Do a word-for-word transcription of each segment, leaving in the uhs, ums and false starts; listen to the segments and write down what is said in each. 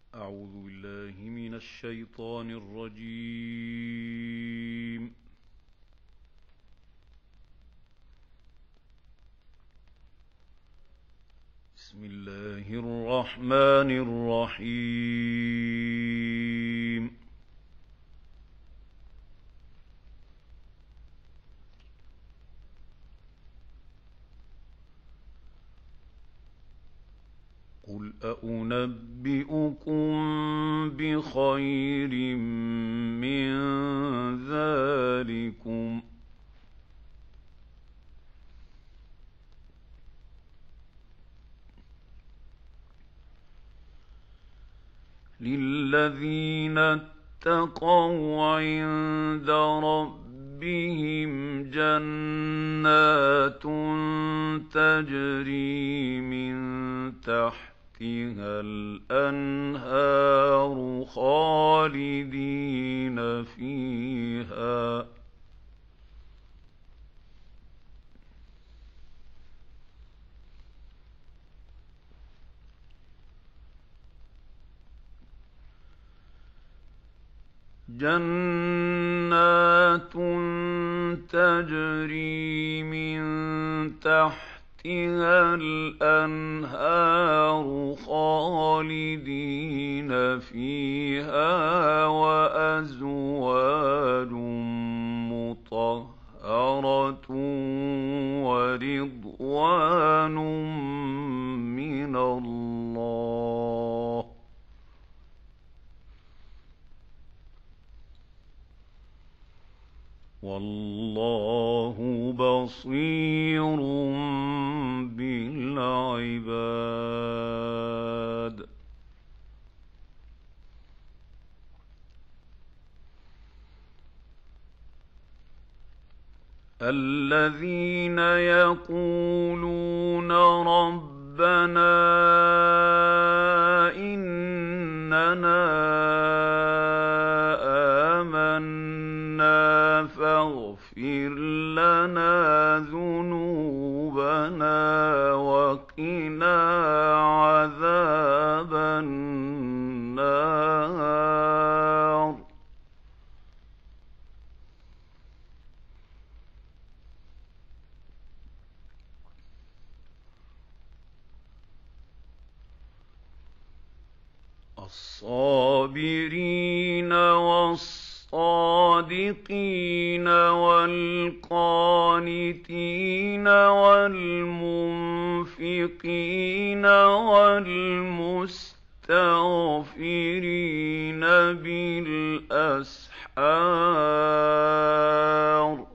أعوذ بالله من الشيطان الرجيم. بسم الله الرحمن الرحيم. قل أنبئكم بخير من ذلكم للذين اتقوا عند ربهم جنات تجري من تحتها الأنهار خالدين فيها جنات تجري من تحتها الأنهار خالدين فيها وأزواج مطهرة ورضوان من الله والله بصير بالعباد. الذين يقولون ربنا إننا آمنا فاغفر لنا ذنوبنا وقنا عذاب النار. الصابرين والصادقين والقانتين والمنفقين والمستغفرين بالأسحار.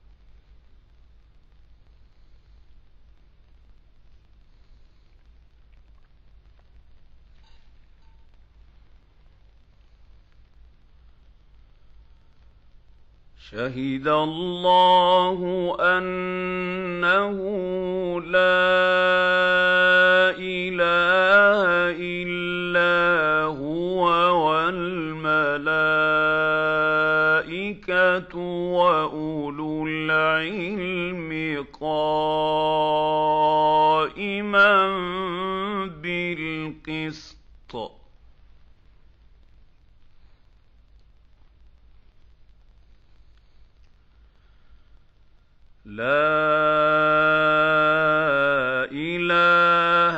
شهد الله أنه لا إله إلا هو والملائكة وأولو العلم قائما بالقسط. لا إله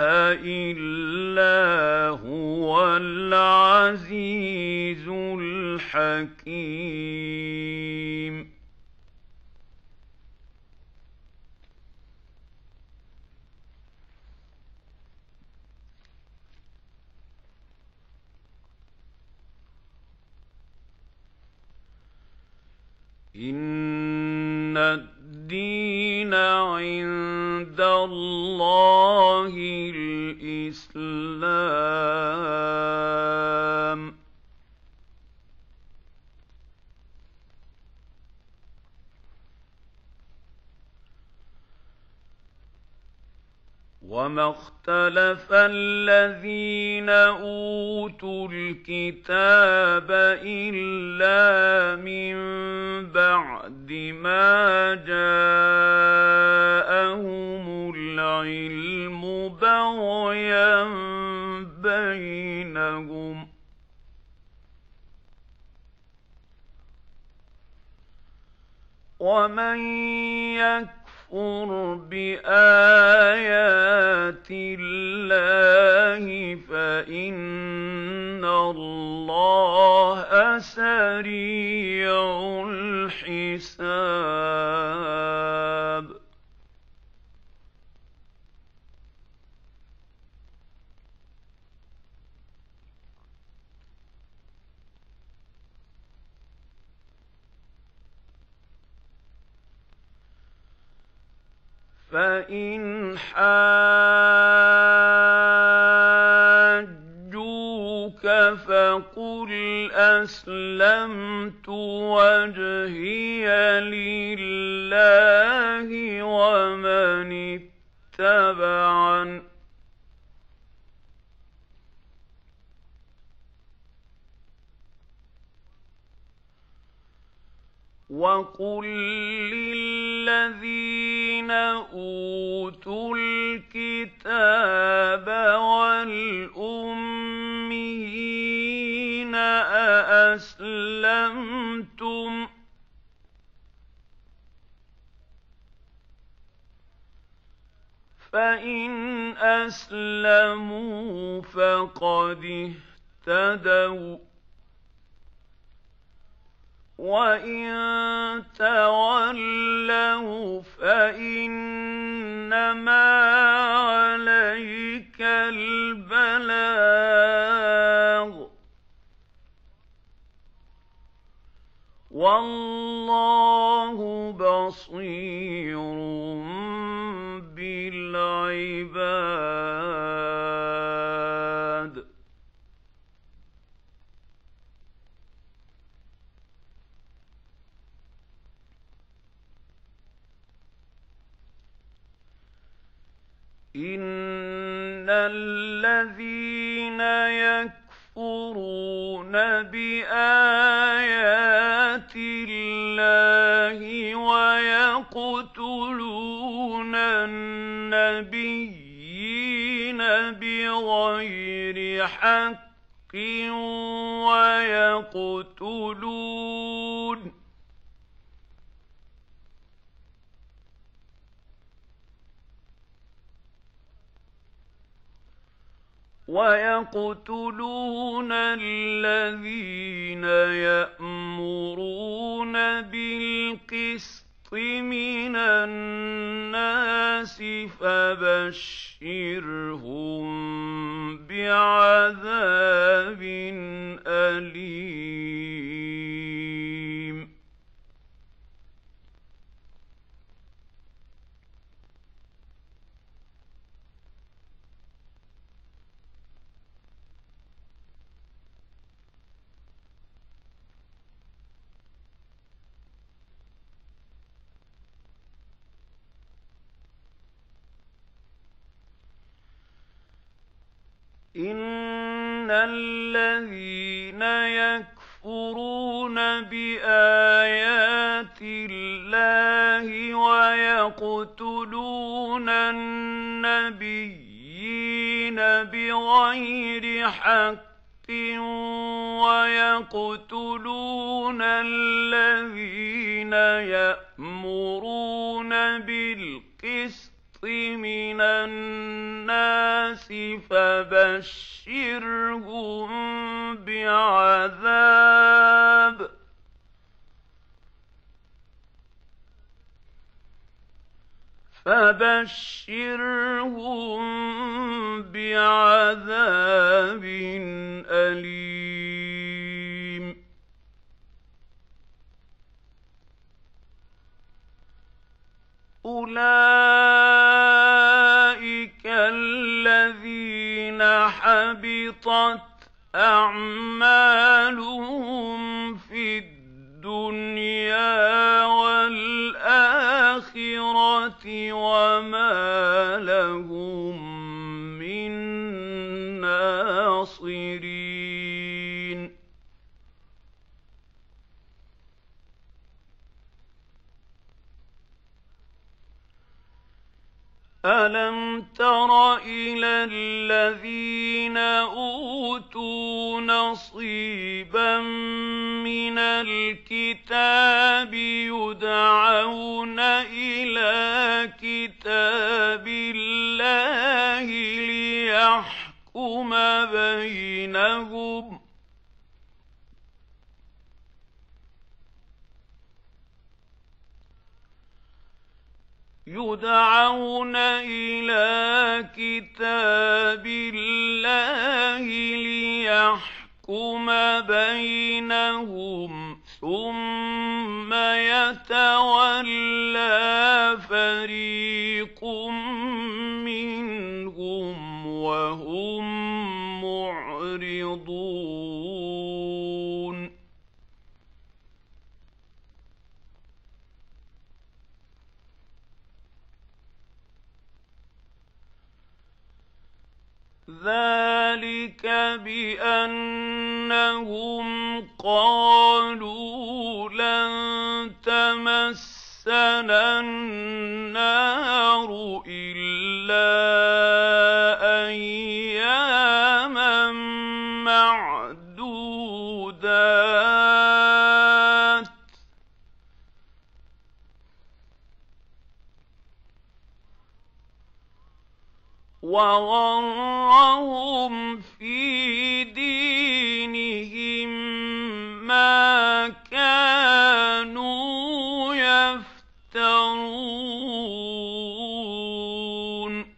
إلا هو العزيز الحكيم. إن الدين عند الله الإسلام. وما اختلف الذين أوتوا الكتاب إلا من بعد ما جاءهم العلم بغيا بينهم بينهم ومن يكفر بآيات الله فإن الله سريع الحساب فإن حاجوك فقل أسلمت وجهي لله ومن اتبعني وقل للذين أوتوا الكتاب والأميين أأسلمتم فإن أسلموا فقد اهتدوا وإن تولوا فإنما عليك البلاغ والله بصير بالعباد إن الذين يكفرون بآيات الله ويقتلون النبيين بغير حق ويقتلون ويقتلون الذين يأمرون بالقسط من الناس فبشرهم بعذاب أليم إن الذين يكفرون بآيات الله ويقتلون النبيين بغير حق ويقتلون الذين يأمرون بالقسط من الناس فبشرهم بعذاب فبشرهم بعذاب أليم أولئك الذين حبطت أعمالهم في الدنيا والآخرة وما لهم من ناصرين أَلَمْ تَرَ إِلَى الَّذِينَ أُوتُوا نَصِيبًا مِّنَ الْكِتَابِ يُدْعَوْنَ إِلَىٰ كِتَابِ اللَّهِ لِيَحْكُمَ بَيْنَهُمْ ۚ يُدْعَوْنَ إِلَىٰ كِتَابِ اللَّهِ لِيَحْكُمَ بَيْنَهُمْ ثُمَّ يَتَوَلَّىٰ فَرِيقٌ مِّنْهُمْ وَهُم مُّعْرِضُونَ ذَٰلِكَ بِأَنَّهُمْ قَالُوا لَن تَمَسَّنَا النَّارُ إِلَّا أَيَّامًا مَّعْدُودَاتٍ ۚ وَغَرَّهُمْ فِي دِينِهِم مَّا كَانُوا يَفْتَرُونَ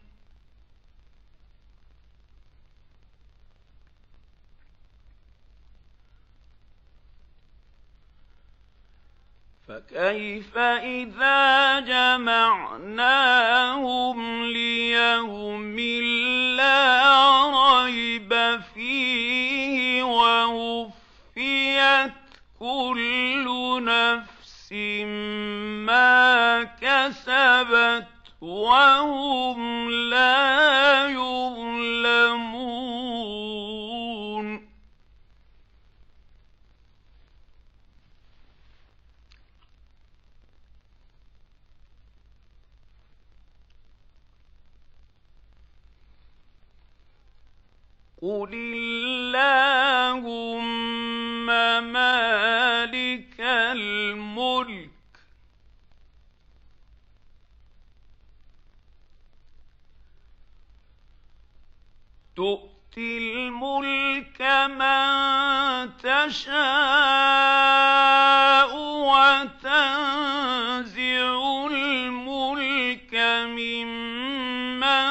فَكَيْفَ إِذَا جَمَعْنَاهُمْ لِيَوْمٍ لَّا رَيْبَ فِيهِ وَوُفِّيَتْ كُلُّ نَفْسٍ مَّا كَسَبَتْ وَهُمْ لَا يُظْلَمُونَ قُلِ اللَّهُمَّ مَالِكَ الْمُلْكِ تُؤْتِي الْمُلْكَ مَن تَشَاءُ وَتَنزِعُ الْمُلْكَ مِمَّن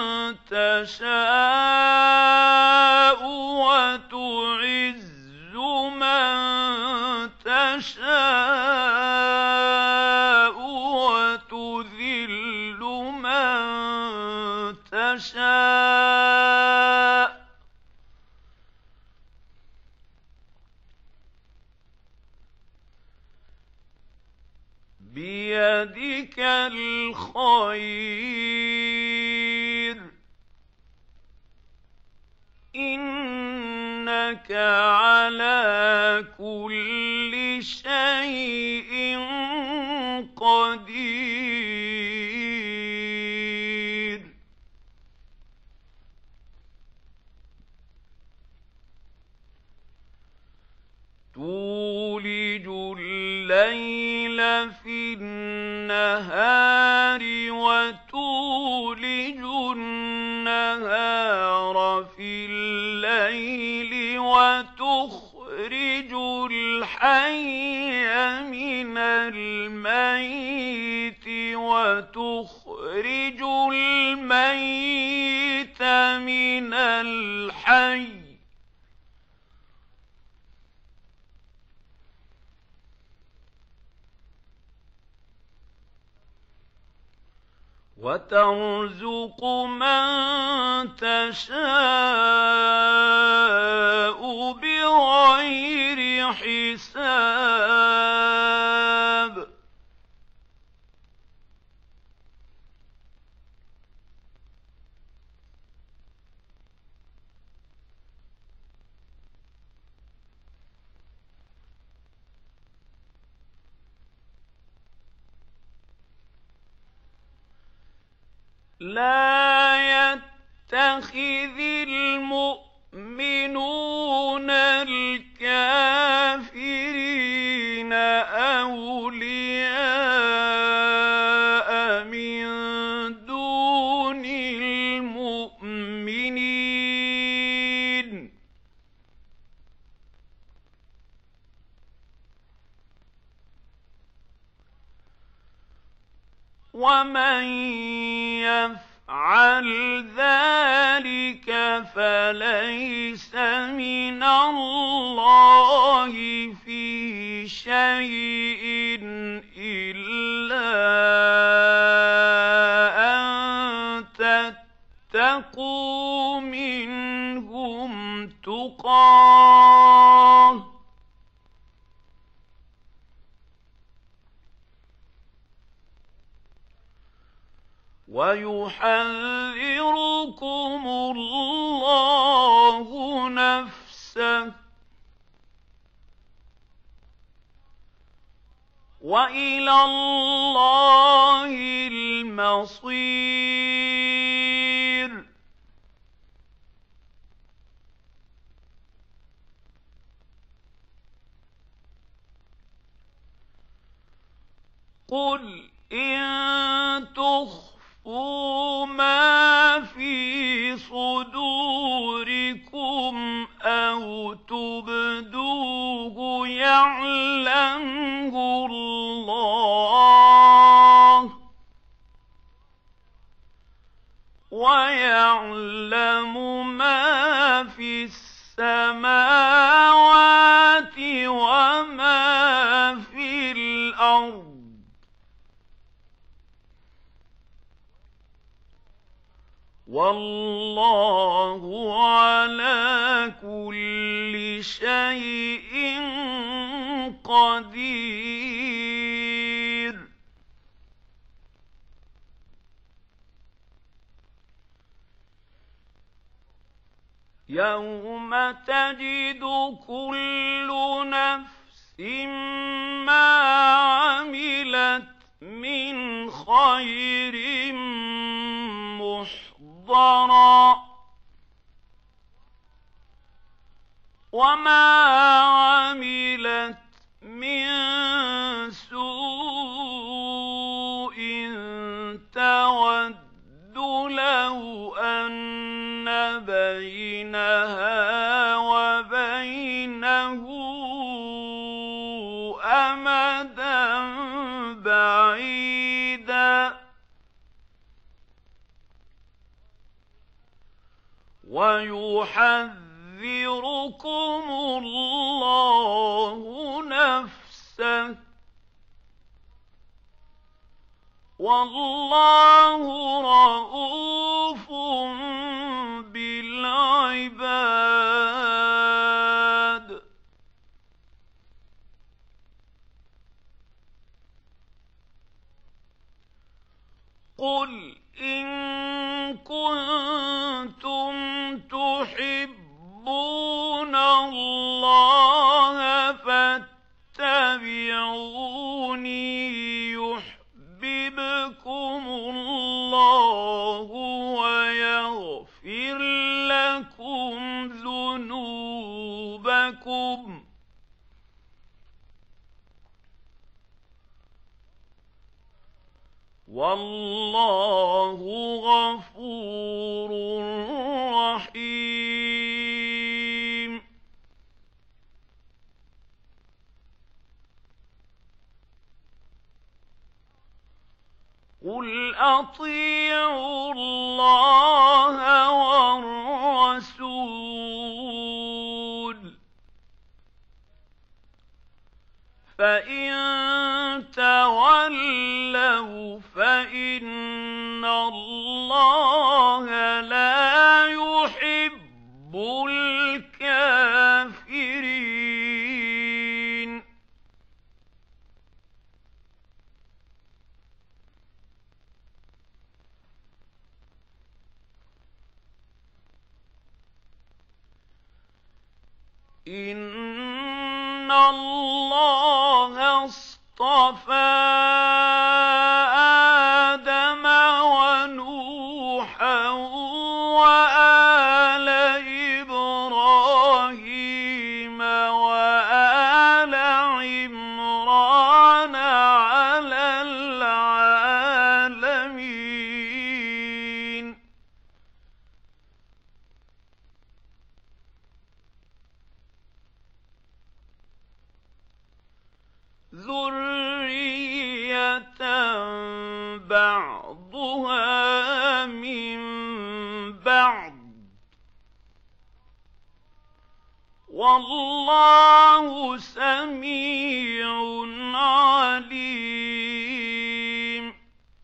تَشَاءُ وَتُعِزُّ مَن تَشَاءُ وَتُذِلُّ مَن تَشَاءُ ۖ بِيَدِكَ الْخَيْرُ ۖ إِنَّكَ عَلَىٰ كُلِّ شَيْءٍ قَدِيرٌ تُولِجُ اللَّيْلَ فِي النَّهَارِ وَتُولِجُ النَّهَارَ فِي اللَّيْلِ وَتُخْرِجُ الْحَيَّ مِنَ الْمَيِّتِ وَتُخْرِجُ الْمَيِّتَ مِنَ الْحَيِّ ۖ وَتَرْزُقُ مَن تَشَاءُ بِغَيْرِ حِسَابٍ لا يتخذ المؤمنون الكافرين أولياء من دون المؤمنين ومن يفعل ذلك فليس من الله في شيء إلا أن تتقوا منهم تقاه ويحذركم الله نفسه وإلى الله المصير قل إن تخفوا ما في صدوركم أو تبدوه يعلمه الله ويعلم ما في السماوات وما في الأرض والله على كل شيء قدير يوم تجد كل نفس ما عملت من خير محضرا وما عملت من سوء تود لو أن بينها وبينه أمدا بعيدا ويحذركم الله نفسه والله رءوف بالعباد قل إن كنتم تحبون الله فاتبعوني يحببكم الله ويغفر لكم ذنوبكم والله غفور رحيم قل أطيعوا الله والرسول فإن تولوا فإن الله لا يحب الكافرين إن الله اصطفى آدم ونوحا وَاللَّهُ سَمِيعٌ عَلِيمٌ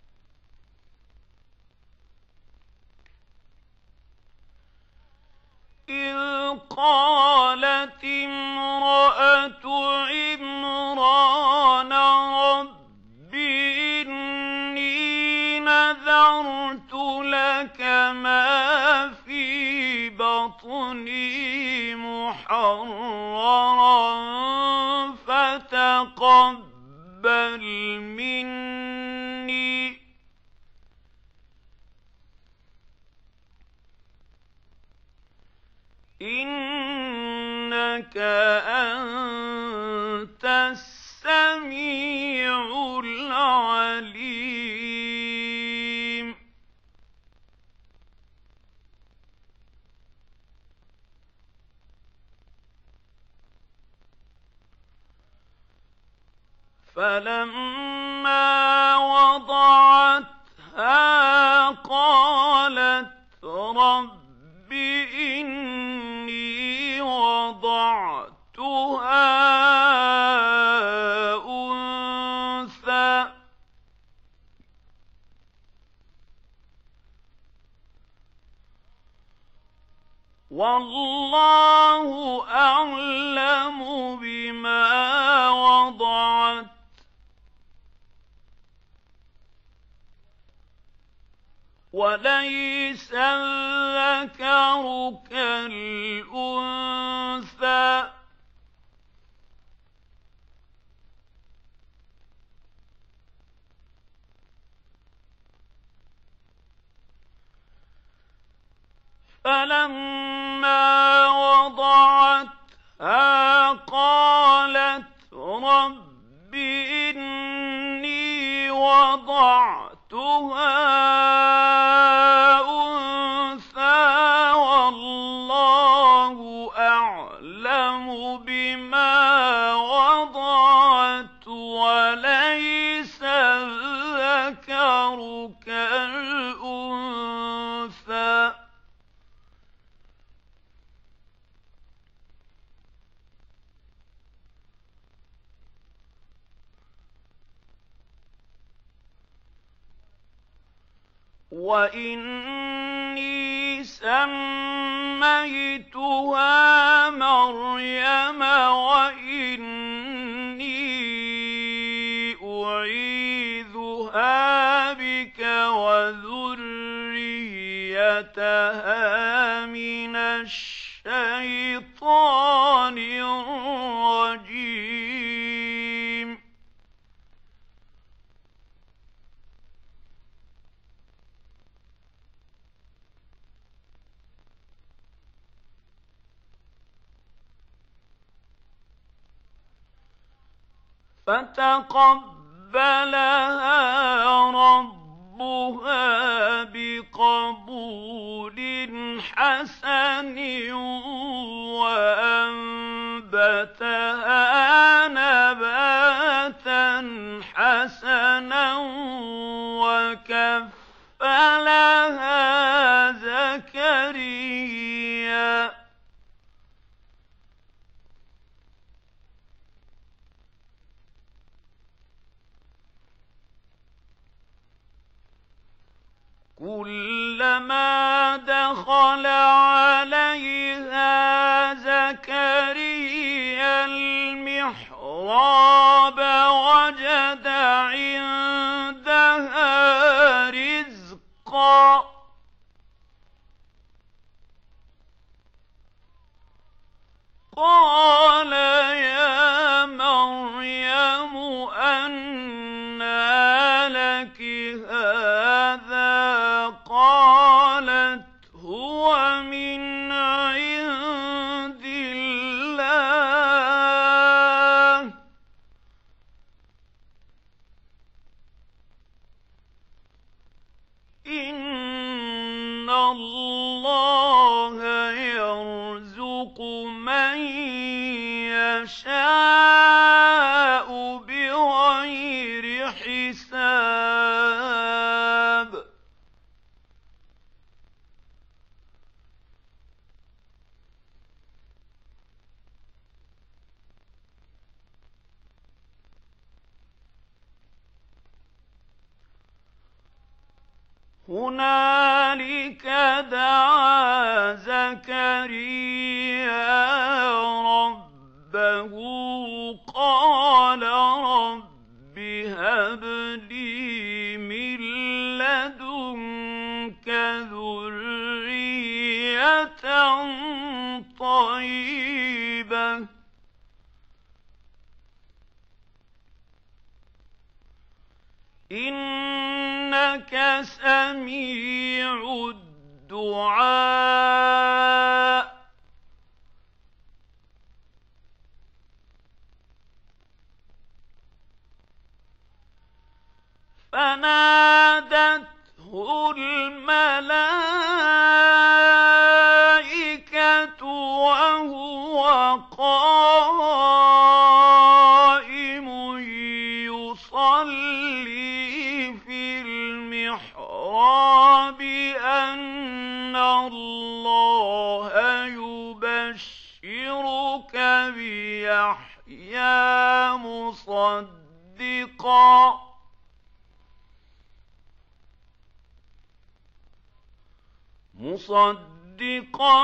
إِذْ قَالَتِ امْرَأَتُ عِمْرَانَ رَبِّ إِنِّي نَذَرْتُ لَكَ مَا فِي بَطْنِي مُحَرَّرًا فَتَقَبَّلْ مِنِّي إِنَّكَ أَنتَ السَّمِيعُ الْعَلِيمُ فَلَمَّا وَضَعَتْهَا قَالَتْ رَبِّ إِنِّي وَضَعْتُهَا أُنثَىٰ وَاللَّهُ أَعْلَمُ بِمَا وَضَعَتْ وَلَيْسَ الذَّكَرُ كَالْأُنثَىٰ فَلَمَّا وَضَعَتْهَا قَالَتْ رَبِّ إِنِّي وَضَعْتُهَا أُنثَىٰ وَاللَّهُ أَعْلَمُ بِمَا وَضَعَتْ وَلَيْسَ الذَّكَرُ كَالْأُنثَىٰ وَإِنِّي سَمَّيْتُهَا مَرْيَمَ وَإِنِّي أُعِيذُهَا بِكَ وَذُرِّيَّتَهَا مِنَ الشَّيْطَانِ الرَّجِيمِ فَتَقَبَّلَهَا رَبُّهَا بِقَبُولٍ حَسَنٍ وَأَنبَتَهَا نَبَاتًا حَسَنًا وَكَفَّلَهَا زَكَرِيَّا كُلَّمَا دَخَلَ عَلَيْهَا زَكَرِيَّا الْمِحْرَابَ وَجَدَ عِندَهَا رِزْقًا قَالَ يَا مَرْيَمُ أَنَّىٰ لَكِ هَٰذَا قَالَتْ هُوَ مِنْ عِندِ اللَّهِ إِنَّ اللَّهَ يَرْزُقُ مَن يَشَاءُ بِغَيْرِ حِسَابٍ هُنَالِكَ دَعَا زَكَرِيَّا رَبَّهُ قَالَ رَبِّ هَبْ لِي مِن لَّدُنكَ ذُرِّيَّةً طَيِّبَةً إِنَّكَ سَمِيعُ الدُّعَاءِ فَنَادَتْهُ الْمَلَائِكَةُ وَهُوَ قَائِمٌ يُصَلِّي فِي الْمِحْرَابِ أَنَّ اللَّهَ يُبَشِّرُكَ بِيَحْيَىٰ مُصَدِّقًا مصدقا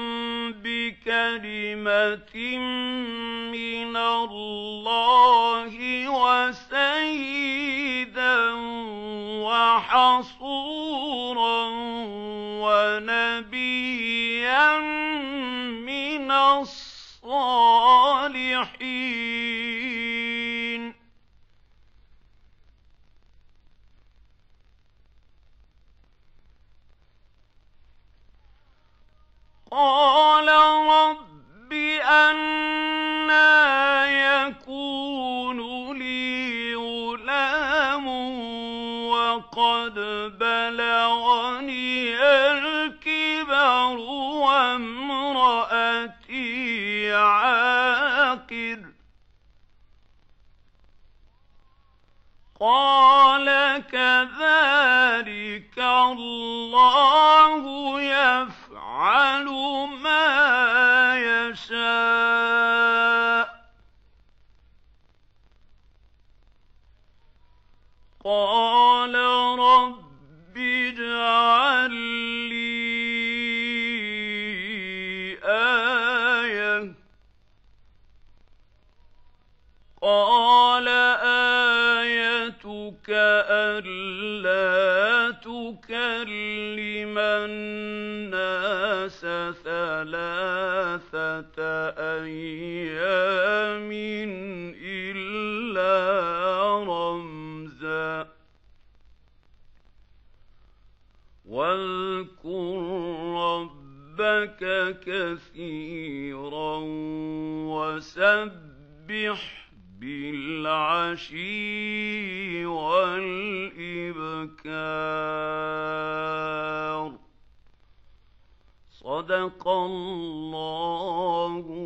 بكلمة من الله وسيدا وحصورا ونبيا من الصالحين قال رب أنى يكون لي غلام وقد بلغني الكبر وامرأتي عاقر قال كذلك الله يفعل ما يشاء قال رب اجعل لي آية قال آيتك ألا تكلم الناس ثلاثة أيام إلا رمزا واذكر ربك كثيرا وسبح بالعشي والإبكار صدق الله